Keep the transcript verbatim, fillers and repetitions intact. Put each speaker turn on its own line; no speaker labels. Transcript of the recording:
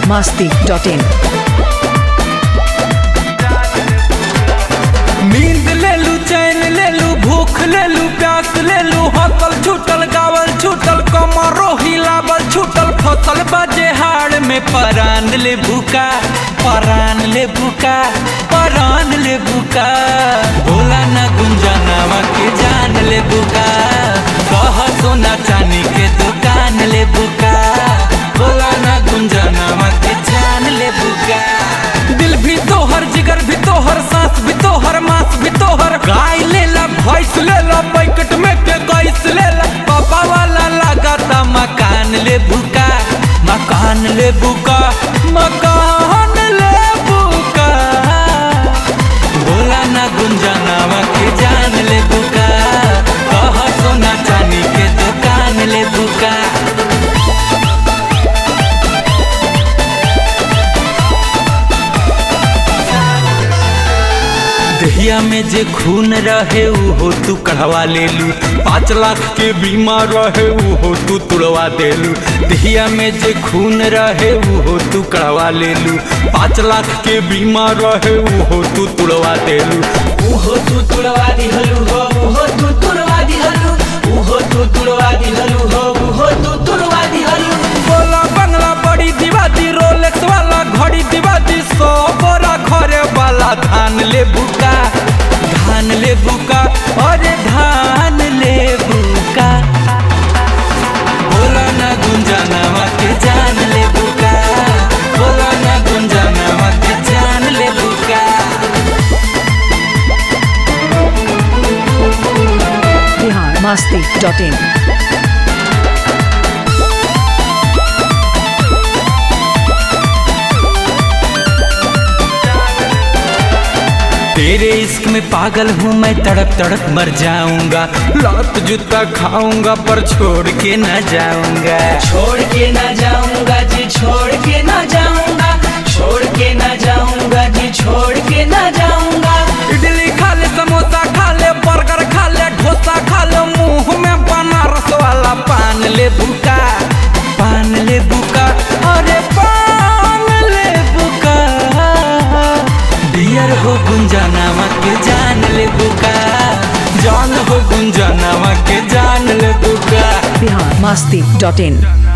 मस्ती dot इन।
नींद ले लू, चैन ले लू, भूख ले लू, प्यास ले लू, हौसल छूटल, गावल छूटल, कमरो हिलावल छूटल, फसल बजे हाड़ में परान ले भूका, परान ले भूका, परान ले भूका। बोला ना गुंजनवा के जान ले भूका, कह सोना चांदी के दुकान ले भूका। बोला ना गुंजनवा के जान ले भूका। दिल भी तोहर, जिगर भी तोहर, सांस भी तोहर, मांस भी तोहर। गाय ले ला, भैंस ले ला, पैकेट में के गैस ले ला। पापा वाला लगाता मकान ले भूका, मकान ले भूका, मकान ले भूका। बोला ना गुंजनवा के जान ले भूका, कह सोना चांदी के दुकान ले भूका। दहिया में जे खून रहे ऊ हो तू कढ़वा ले लू, पाँच लाख के बीमा रहे ऊ हो तू तुड़वा दे लू। दहिया में जे खून रहे ऊ हो तू कढ़वा ले लू, पाँच लाख के बीमा रहे ऊ हो तू तुड़वा दे लू।
ऊ हो तू तुड़वा दिहलू हो, ऊ हो तू तुड़वा दिहलू, ऊ हो तू तुड़वा दिहलू हो, ऊ हो तू तुड़वा दिहलू।
बोला बंगला बड़ी दीवादी, रोलेक्स वाला घड़ी दीवादी, सौ बोरा घरे वाला धान ले बुका, धान ले बुका, अरे धान ले बुका। बोला ना गुंजनवा के जान ले बुका, बोला ना गुंजनवा के जान ले बुका।
Bihar Masti dot in.
तेरे इश्क में पागल हूँ मैं, तड़प तड़प मर जाऊंगा। लात जूता खाऊंगा पर छोड़ के न जाऊंगा,
छोड़ के ना जाऊंगा जी, छोड़ के ना जाऊंगा, छोड़ के ना जाऊंगा जी, छोड़ के ना जाऊंगा।
इडली खा ले, समोसा खा ले, बर्गर खा ले, डोसा खा ले, मुंह में बनारस वाला पान ले भूका, पान ले भूका, अरे पान ले भूका। डियर हो गुंजनवा के जान ले भूका, जान हो गुंजनवा के जान ले भूका।
बिहार मस्ती डॉट इन।